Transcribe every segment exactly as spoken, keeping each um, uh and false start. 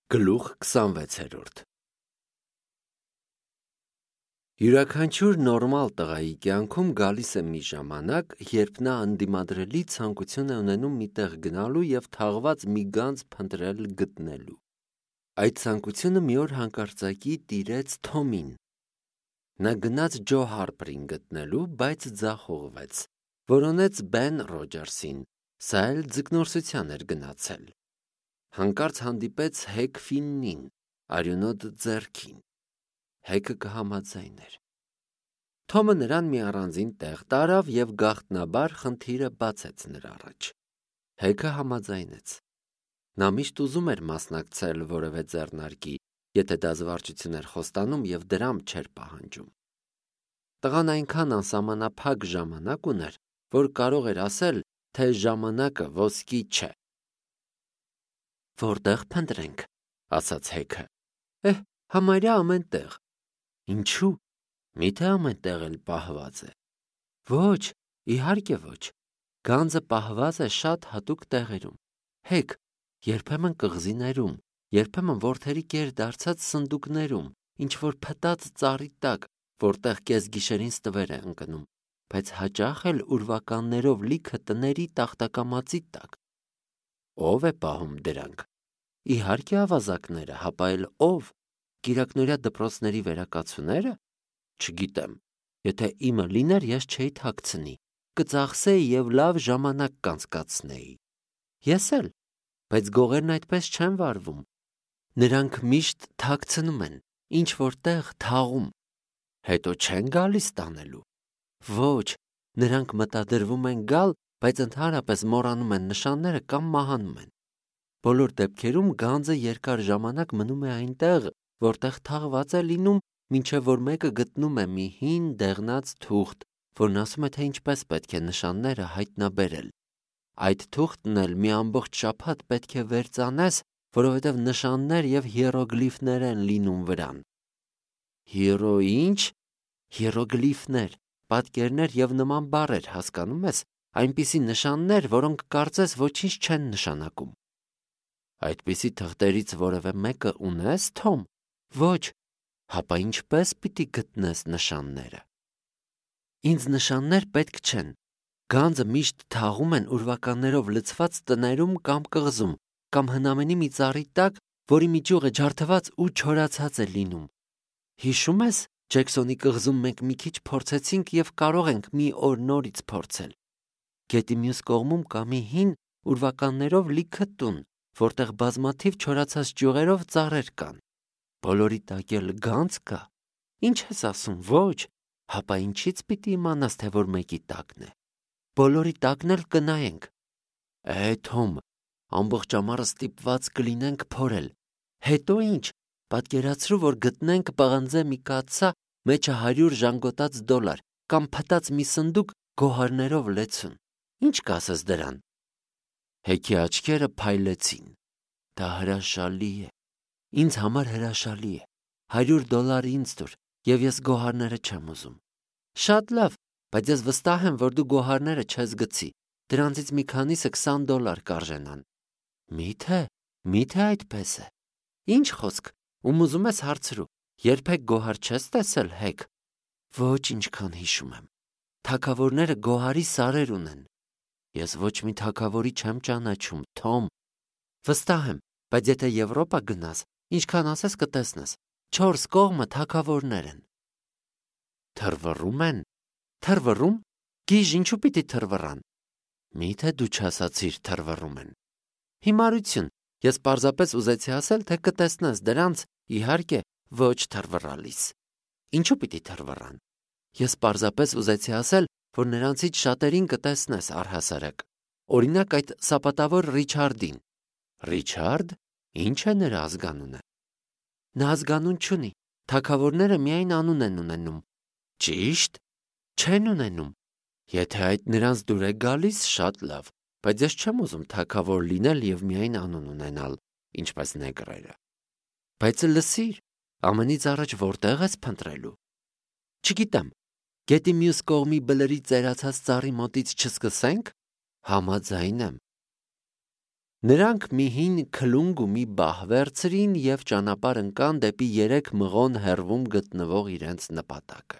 Գլուխ քսանվեցերորդ Յուրաքանչյուր նորմալ տղայի կյանքում գալիս է մի ժամանակ, երբ նա անդիմադրելի ցանկություն է ունենում մի տեղ գնալու և թաղված մի գանձ փնտրել գտնելու։ Այդ ցանկությունը մի օր հանկարծակի տիրեց Թոմին։ Նա գնաց Ջո Հարպերին գտնելու, բայց ձախողվեց, որոնեց Բեն Ռոջերսին, սա էլ ձկնորսության էր գնացել։ Հանկարծ հանդիպեց Հեկ Ֆիննին, արյունոտ ձեռքին։ Հեկը կհամաձայներ։ Թոմը նրան մի առանձին տեղ տարավ և գաղտնաբար խնդիրը բացեց նրա առաջ։ Հեկը համաձայնեց։ Նա միշտ ուզում էր մասնակցել որևէ ձեռնարկի, եթե դա զվարճություն էր խոստանում և դրամ չէր պահանջում։ Տղան այնքան անսահմանափակ ժամանակ ուներ, որ կարող էր ասել, թե ժամանակը ոսկի չէ։ Որտեղ փնտրենք, ասաց Հեքը։ Էհ, համարյա ամեն տեղ։ Ինչու՞։ Միթե ամեն տեղ էլ պահված է։ Ոչ, իհարկե ոչ։ Գանձը պահված է շատ հատուկ տեղերում։ Հեկ, երբեմն կղզիներում, երբեմն որդերի կեր դարձած սնդուկներում, ինչ-որ փտած ծառի տակ, որտեղ կեսգիշերին ստվեր է ընկնում, բայց հաճախ էլ ուրվականներով լիքը տների տախտակամածի տակ։ Ո՞վ է պահում դրանք։ Իհարկե ավազակները, հապա էլ ո՞վ։ Կիրակնօրյա դպրոցների վերակացունե՞րը։ Չգիտեմ։ Եթե իմը լիներ, ես չէի թաքցնի, կծախսեի և լավ ժամանակ կանցկացնեի։ Ես էլ, բայց գողերն այդպես չեն վարվում։ Նրանք միշտ թաքցնում են, ինչ-որ տեղ թաղում։ Հետո չեն գալիս տանելու։ Ոչ, նրանք մտադրվում են գալ, բայց ընդհանրապես մոռանում են նշանները կամ մահանում են։ Բոլոր դեպքերում գանձը երկար ժամանակ մնում է այնտեղ, որտեղ թաղված է լինում, մինչև որ մեկը գտնում է մի հին դեղնած թուղթ, որն ասում է, թե ինչպես պետք է նշանները հայտնաբերել։ Այդ թուղթն էլ մի ամբողջ շաբաթ պետք է վերծանես, որովհետև նշաններ և հիերոգլիֆներ են լինում վրան։ Հիերո ինչ։ Հիերոգլիֆներ, պատկերներ և նման բառեր, հասկանում ես, այնպիսի նշաններ, որոնք կարծես ոչինչ չեն նշանակում։ Այդպիսի թղթերից որևէ մեկը ունես, Թոմ։ Ոչ, հապա ինչպես պիտի գտնես նշանները։ Ինձ նշաններ պետք չեն։ Գանձը միշտ թաղում են ուրվականներով լցված տներում կամ կղզում, կամ հնամենի մի ծառի տակ, որի միջուղը ջարդված ու չորացած է լինում։ Հիշում ես, Ջեքսոնի կղզում մենք մի քիչ փորձեցինք և կարող ենք մի օր նորից փորձել։ Գետի մյուս կողմում կա մի հին ուրվականներով լիքը տուն, որտեղ բազմաթիվ չորացած ճյուղերով ծառեր կան։ Բոլորի տակ էլ գանձ կա։ Ինչ ես ասում, ոչ, հապա ինչից պիտի իմանաս, թե որ մեկի տակն է։ Բոլորի տակն էլ կնայենք։ Է, Թոմ, ամբողջ ամառը ստիպված կլինենք փորել։ Հետո ինչ, պատկերացրու, որ գտնենք պղնձե մի կաթսա, մեջը հարյուր ժանգոտած դոլար, կամ փտած մի սնդուկ գոհարներով լեցուն։ Ինչ կասես դրան։ Հեքի աչքերը փայլեցին։ Դա հրաշալի է։ Ինձ համար հրաշալի է։ Հարյուր դոլար ինձ տուր, և ես գոհարները չեմ ուզում։ Շատ լավ, բայց ես վստահ եմ, որ դու գոհարները չես գցի։ Դրանցից մի քանիսը քսան դոլար կարժենան։ Մի՞թե, մի՞թե այդպես է։ Ինչ խոսք, ում ուզում ես հարցրու, երբեք գոհար չես տեսել, Հեկ։ Ոչ ինչքան հիշում եմ։ Թագավորները գոհարի սարեր ունեն։ Ես ոչ մի թագավորի չեմ ճանաչում, Թոմ։ Վստահ եմ, բայց եթե Եվրոպա գնաս, ինչքան ասես կտեսնես, չորս կողմը թագավորներ են։ Թռվռում են։ Թռվռում։ Գիժ, ինչու պիտի թռվռան։ Մի՞թե դու չասացիր թռվռում են։ Հիմարություն, ես պարզապես ուզեցի ասել, թե կտեսնես դրանց, իհարկե, ոչ թռվռալիս։ Ինչու պիտի թռվռան։ Ես պարզապես ուզեցի ասել, որ նրանցից շատերին կտեսնես առհասարակ։ Օրինակ այդ սապատավոր Ռիչարդին։ Ռիչարդ, ինչ է նրա ազգանունը։ Նա ազգանուն չունի, թագավորները միայն անուն են ունենում։ Ճիշտ, չեն ունենում։ Եթե այդ նրանց դուր է գալիս, շատ լավ, բայց ես չեմ ուզում թագավոր լինել և միայն անուն ունենալ, ինչպես նեգրերը։ Բայց լսիր, ամենից առաջ որտեղ ես փնտրելու։ Չգիտեմ, գետի մյուս կողմի բլրի ծերացած ծառի մոտից չսկսենք։ Համաձայն եմ։ Նրանք մի հին քլունգ ու մի բահ վերցրին և ճանապարհ ընկան դեպի երեք մղոն հեռվում գտնվող իրենց նպատակը։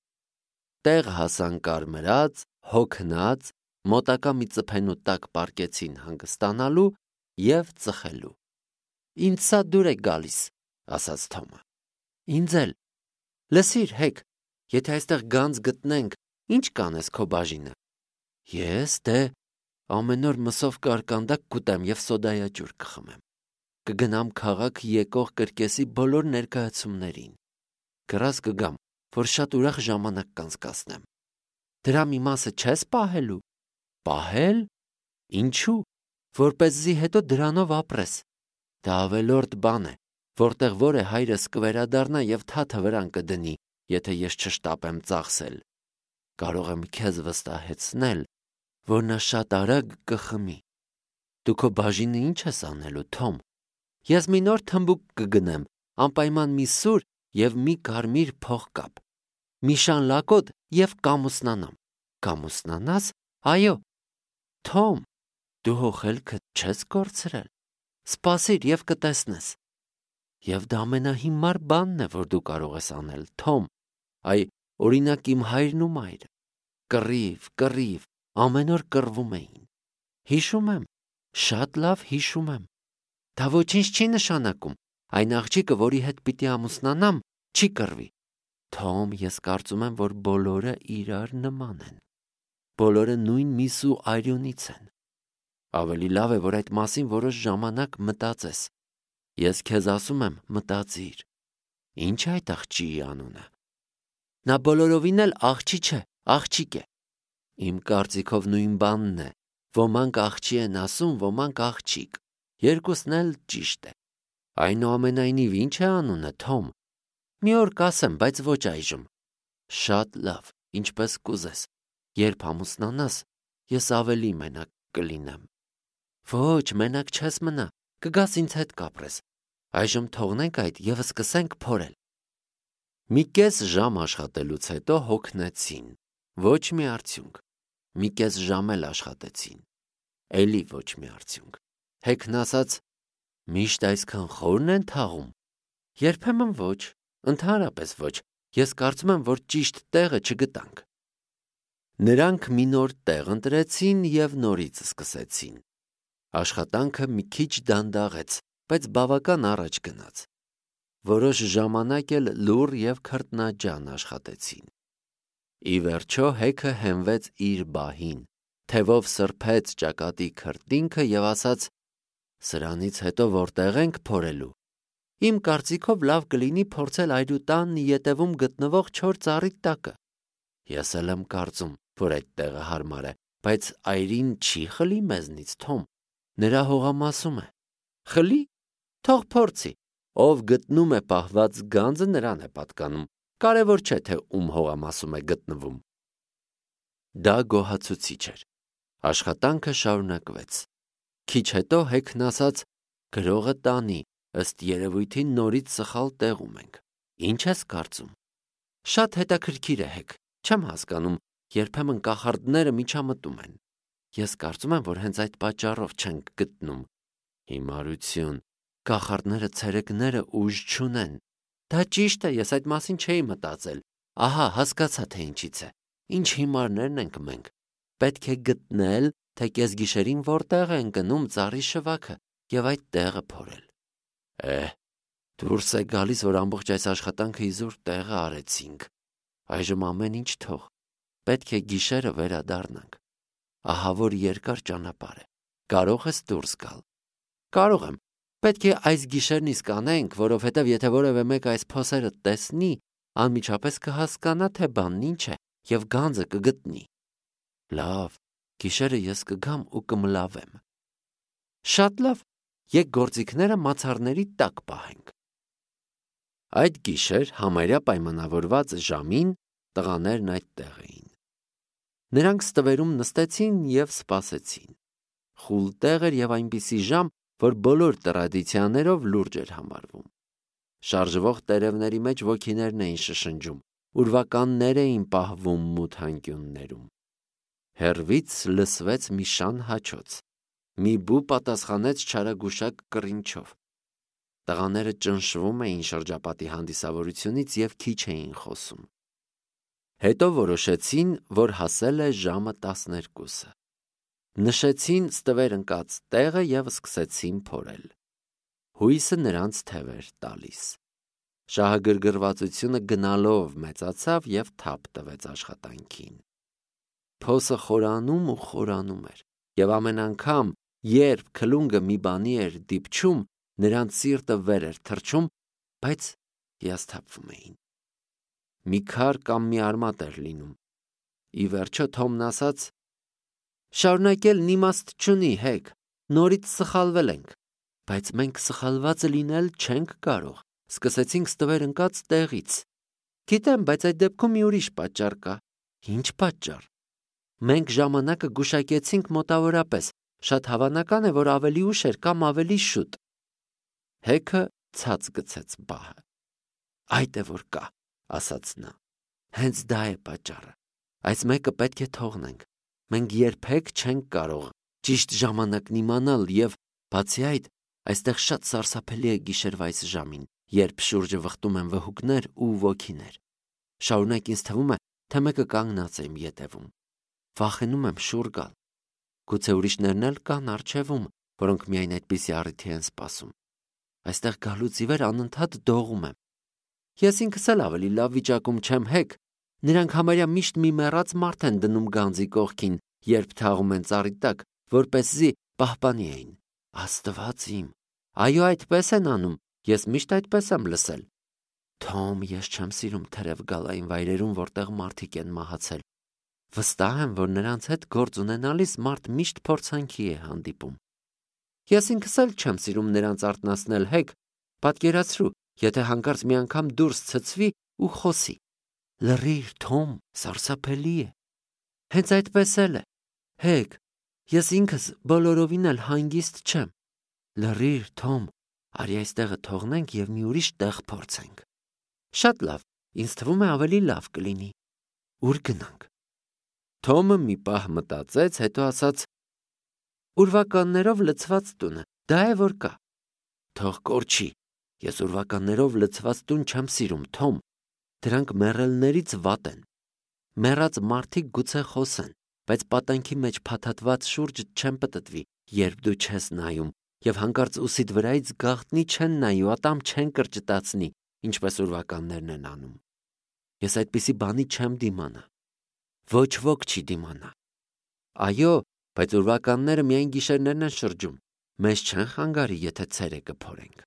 Տեղ հասան կարմրած, հոգնած, մոտակա մի ծփենու տակ պառկեցին հանգստանալու և ծխելու։ «Ինձ սա դուր է գալիս», ասաց Թոմը։ «Ինձ էլ։ Լսիր, Հեկ, եթե այստեղ գանձ գտնենք, ի՞նչ կանես քո բաժինը»։ «Ես, դե, ամեն օր մսով կարկանդակ կուտեմ և սոդայաճուր կխմեմ։ Կգնամ քաղաք եկող կրկեսի բոլոր ներկայացումներին։ Կռած կգամ, որ շատ ուրախ ժամանակ կանցկացնեմ։ Դրա մի մասը չես պահելու»։ «Պահել։ Ինչու՞։ Որպեսզի հետո դրանով ապրես։ Դա ավելորդ բան է, որտեղ որ է հայրս կվերադառնա և թաթը վրան կդնի, եթե ես չշտապեմ ծախսել։ Կարող եմ քեզ վստահեցնել, որ նա շատ արագ կխմի։ Դու քո բաժինը ի՞նչ ես անելու, Թոմ։ Ես մի նոր թմբուկ կգնեմ, անպայման մի սուր և մի կարմիր փողկապ, մի շան լակոտ և կամուսնանամ։ Կամուսնանաս։ Այո։ Թոմ, դու հո խելքդ չես կորցրել։ Սպասիր և կտեսնես։ Եվ դա ամենահիմար բանն է, որ դու կարող ես անել, Թոմ։ Այ, օրինակ, իմ հայրն ու մայրը կռիվ, կռիվ, ամեն օր կռվում էին։ Հիշում եմ, շատ լավ հիշում եմ։ Դա ոչինչ չի նշանակում։ Այն աղջիկը, որի հետ պիտի ամուսնանամ, չի կռվի։ Թոմ, ես կարծում եմ, որ բոլորը իրար նման են։ Բոլորը նույն միս ու արյունից են։ Ավելի լավ է, որ այդ մասին որոշ ժամանակ մտածես։ Ես քեզ ասում եմ, մտածիր։ Ինչ է այդ աղջիկի անունը։ Նա բոլորովին էլ աղջի չէ, աղջիկ է։ Իմ կարծիքով նույն բանն է։ Ոմանք աղջի են ասում, ոմանք աղջիկ։ Երկուսն էլ ճիշտ է։ Այնուամենայնիվ, ինչ է անունը, Թոմ։ Մի օր կասեմ, բայց ոչ այժմ։ Շատ լավ, ինչպես կուզես։ Երբ ամուսնանաս, ես ավելի մենակ կլինեմ։ Ոչ, մենակ չես մնա, կգաս ինձ հետ կապրես։ Այժմ թողնենք այդ և սկսենք փորել։ Մի կես ժամ աշխատելուց հետո հոգնեցին։ Ոչ մի արդյունք։ Մի կես ժամ էլ աշխատեցին։ Էլի ոչ մի արդյունք։ Հեքն ասաց. «Միշտ այսքան խորն են թաղում»։ Երբեմն ոչ, ընդհանրապես ոչ։ Ես կարծում եմ, որ ճիշտ տեղը չգտանք։ Նրանք մի նոր տեղ ընտրեցին և նորից սկսեցին։ Աշխատանքը մի քիչ դանդաղեց, բայց բավական առաջ գնաց։ Որոշ ժամանակ էլ լուռ և քրտնաջան աշխատեցին։ Ի վերջո Հեքը հենվեց իր բահին, թևով սրբեց ճակատի քրտինքը և ասաց. «Սրանից հետո որտեղ ենք փորելու։ Իմ կարծիքով լավ կլինի փորձել այրու տան ետևում գտնվող չոր ծառի տակը։ Ես էլ եմ կարծում, որ այդ տեղը հարմար է, բայց այրին չի խլի մեզնից, Թոմ։ Նրա հողամասում է։ Խլի։ Թող փորձի։ Ով գտնում է պահված գանձը, նրան է պատկանում։ Կարևոր չէ, թե ում հողամասում է գտնվում»։ Դա գոհացուցիչ էր։ Աշխատանքը շարունակվեց։ Քիչ հետո Հեքն ասաց. «Գրողը տանի, ըստ երևույթին նորից սխալ տեղում ենք։ Ինչ ես կարծում»։ Շատ հետաքրքիր է, Հեք։ Չեմ հասկանում, երբեմն կախարդները միջամտում են։ Ես կարծում եմ, որ հենց այդ պատճառով չենք գտնում։ Հիմարություն։ Կախարդները ցերեկները ուժ չունեն։ Դա ճիշտ է, ես այդ մասին չէի մտածել։ Ահա, հասկացա, թե ինչից է։ Ինչ հիմարներն ենք մենք։ Պետք է գտնել, թե կեսգիշերին որտեղ է ընկնում ծառի շվաքը և այդ տեղը փորել։ Էհ, դուրս է գալիս, որ ամբողջ այս աշխատանքը իզուր տեղը արեցինք։ Այժմ ամեն ինչ թող։ Պետք է գիշերը վերադառնանք։ Ահա որ երկար ճանապարհ է։ Կարող ես դուրս գալ։ Կարող եմ։ Պետք է այս գիշերն իսկ անենք, որովհետև եթե որևէ մեկը այս փոսերը տեսնի, անմիջապես կհասկանա, թե բանն ինչ է, և գանձը կգտնի։ Լավ, գիշերը ես կգամ ու կմլավեմ։ Շատ լավ, եկ գործիքները մացառների տակ պահենք։ Այդ գիշեր համարյա պայմանավորված ժամին տղաներն այդտեղ էին։ Նրանք ստվերում նստեցին և սպասեցին։ Խուլ տեղ էր և այնպիսի ժամ, որ բոլոր տրադիցիաներով լուրջ էր համարվում։ Շարժվող տերևների մեջ ոգիներն էին շշնջում, ուրվականներ էին պահվում մութ անկյուններում։ Հեռվից լսվեց մի շան հաչոց։ մի բու պատասխանեց չարագուշակ կռինչով։ Տղաները ճնշվում էին շրջապատի հանդիսավորությունից և քիչ էին խոսում։ Հետո որոշեցին, որ հասել է ժամը տասներկուսը։ Նշեցին ստվեր ընկած տեղը և սկսեցին փորել։ Հույսը նրանց թև էր տալիս։ Շահագրգռվածությունը գնալով մեծացավ և թափ տվեց աշխատանքին։ Փոսը խորանում ու խորանում էր, և ամեն անգամ, երբ քլունգը մի բանի էր դիպչում, նրանց սիրտը վեր էր թռչում, բայց հիասթափվում էին։ Մի քար կամ մի արմատ էր լինում։ Ի վերջո Թոմն ասաց. «Շարունակելն իմաստ չունի, Հեգ, նորից սխալվել ենք, բայց մենք սխալվածը լինել չենք կարող, սկսեցինք ստվեր ընկած տեղից։ Գիտեմ, բայց այդ դեպքում մի ուրիշ պատճառ կա։ Ինչ պատճառ։ Մենք ժամանակը գուշակեցինք մոտավորապես, շատ հավանական է, որ ավելի ուշ էր կամ ավելի շուտ»։ Հեգը ցած գցեց բահը։ «Այդ է որ կա», ասաց նա։ «Հենց դա է պատճառը։ Այս մեկը պետք է թողնենք։ Մենք երբեք չենք կարող ճիշտ ժամանակն իմանալ և, բացի այդ, այստեղ շատ սարսափելի է գիշերվա այս ժամին, երբ շուրջը վխտում են վհուկներ ու ոգիներ։ Շարունակ ինձ թվում է, թե մեկը կանգնած է իմ ետևում։ Վախենում եմ շուռ գալ։ Գուցե ուրիշներն էլ կան առջևում, որոնք միայն այդպիսի առիթի են սպասում։ Այստեղ գալուց ի վեր անընդհատ դողում եմ։ Ես ինքս էլ ավելի լավ վիճակում չեմ, Հեգ։ Նրանք համարյա միշտ մի մեռած մարդ են դնում գանձի կողքին, երբ թաղում են ծառի տակ, որպեսզի պահպանի էին։ Աստված իմ, այո, այդպես են անում, ես միշտ այդպես եմ լսել։ Թոմ, ես չեմ սիրում թերև գալ այն վայրերում, որտեղ մարդիկ են մահացել։ Վստահ եմ, որ նրանց հետ գործ ունենալիս մարդ միշտ փորձանքի է հանդիպում։ Ես ինքս էլ չեմ սիրում նրանց արթնացնել, Հեգ։ Պատկերացրու, եթե հանկարծ մի անգամ դուրս ցցվի ու խոսի։ Լռիր, Թոմ, սարսափելի է։ Հենց այդպես էլ է։ Հեգ, ես ինքս բոլորովին էլ հանգիստ չեմ։ Լռիր, Թոմ, արի այստեղը թողնենք և մի ուրիշ տեղ փորձենք։ Շատ լավ, ինձ թվում է ավելի լավ կլինի։ Ուր գնանք։ Թոմը մի պահ մտածեց, հետո ասաց. Ուրվականներով լցված տունը, դա է որ կա։ Թող կորչի, ես ուրվականներով լցված տուն չեմ սիրում, Թոմ։ Դրանք մեռելներից վատ են։ Մեռած մարդիկ գուցե խոսեն, բայց պատանքի մեջ փաթաթված շուրջը չեն պտտվի, երբ դու չես նայում, և հանկարծ ուսիդ վրայից գաղտնի չեն նայի ու ատամ չեն կրճտացնի, ինչպես ուրվականներն են անում։ Ես այդպիսի բանի չեմ դիմանա։ Ոչ ոք չի դիմանա։ Այո, բայց ուրվականները միայն գիշերներն են շրջում։ Մեզ չեն խանգարի, եթե ցերեկը փորենք։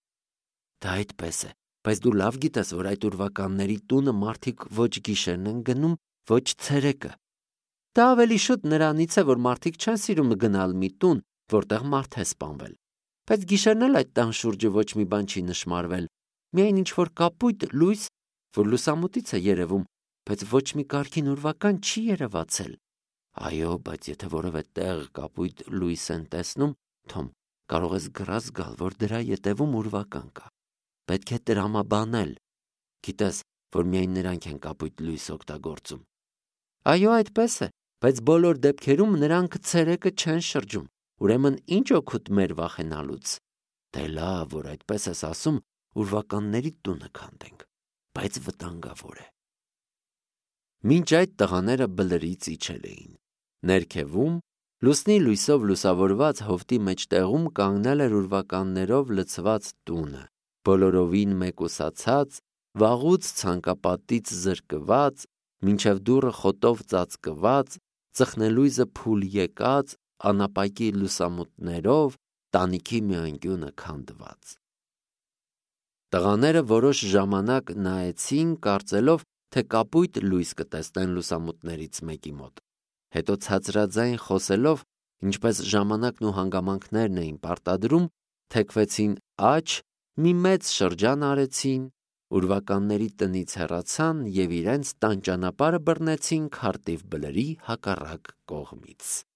Դա այդպես է, բայց դու լավ գիտես, որ այդ ուրվականների տունը մարդիկ ոչ գիշերն են գնում, ոչ ցերեկը։ Դա ավելի շուտ նրանից է, որ մարդիկ չեն սիրում գնալ մի տուն, որտեղ մարդ է սպանվել։ Բայց գիշերն էլ այդ տան շուրջը ոչ մի բան չի նշմարվել։ Միայն ինչ-որ կապույտ լույս, որ լուսամուտից է երևում, բայց ոչ մի կարգին ուրվական չի երևացել։ Այո, բայց եթե որևէ տեղ կապույտ լույս են տեսնում, Թոմ, կարող ես գրած գալ, որ դրա ետևում ուրվական կա։ Պետք է տրամաբանել։ Գիտես, որ միայն նրանք են կապույտ լույս օգտագործում։ Այո, այդպես է, բայց բոլոր դեպքերում նրանք ցերեկը չեն շրջում։ Ուրեմն ինչ օգուտ մեր վախենալուց։ Դե լավ, որ այդպես ես ասում, ուրվականների տունը քանդենք, բայց վտանգավոր է։ Մինչ այդ տղաները բլրից իջել էին։ Ներքևում, լուսնի լույսով լուսավորված հովտի մեջտեղում կանգնել էր ուրվականներով լցված տունը, բոլորովին մեկուսացած, վաղուց ցանկապատից զրկված, մինչև դուռը խոտով ծածկված, ծխնելույզը փուլ եկած, անապակի լուսամուտներով, տանիքի մի անկյունը քանդված։ Տղաները որոշ ժամանակ նայեցին, կարծելով, թե կապույտ լույս կտեսնեն լուսամուտներից մեկի մոտ։ Հետո ցածրաձայն խոսելով, ինչպես ժամանակն ու հանգամանքներն էին պարտադրում, թեքվեցին աջ, մի մեծ շրջան արեցին, ուրվականների տնից հեռացան և իրենց տան ճանապարհը բռնեցին քարտիվ բլրի հակառակ կողմից։